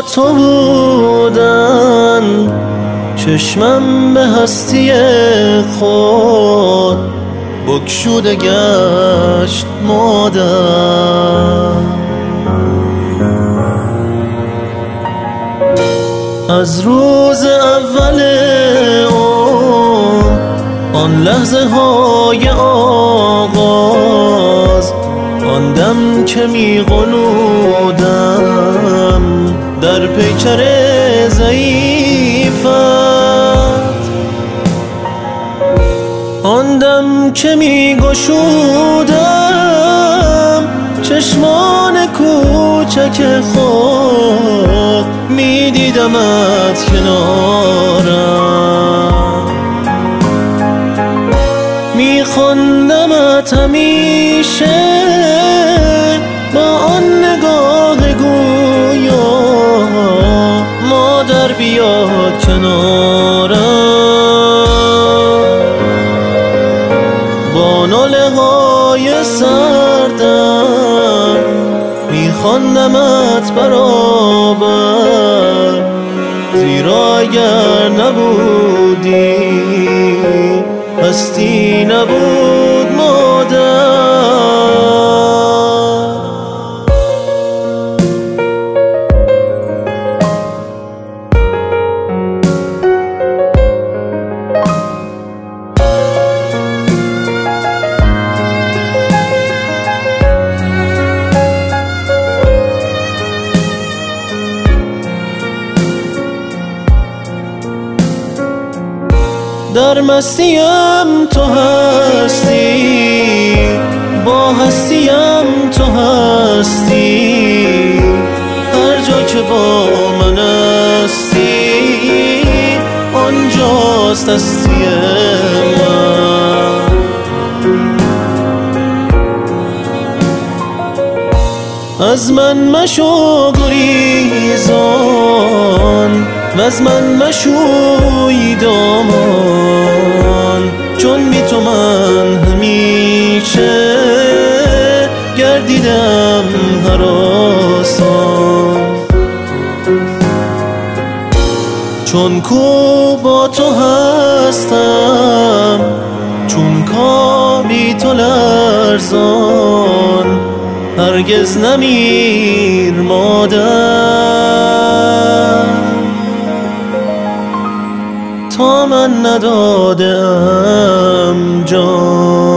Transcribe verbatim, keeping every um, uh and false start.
تو بودن، چشمم به هستی خود بگشوده گشت مادر. از روز اول اون آن لحظه های آغاز، آن دم که می غنودم در پیکر ضعیفت، آن دم که می گشودم چشمان کوچک خود، می دیدمت کنارم، می خوندمت همیشه با آن نگاه گویا، مادر بیا کنارم. با ناله های سردم می خواندمت برابر، زیرا اگر نبودی هستی نبود مادر. در مستیم تو هستی، با هستیم تو هستی، هر جا که با من هستی آنجاست هستی من. از من مشو گریزان و از من مشوی دامان، چون بی تو من همیشه گردیدم هراسان. چون کو با تو هستم، چون کا بی تو لرزان، هرگز نمیر مادر تا من ندادم جان.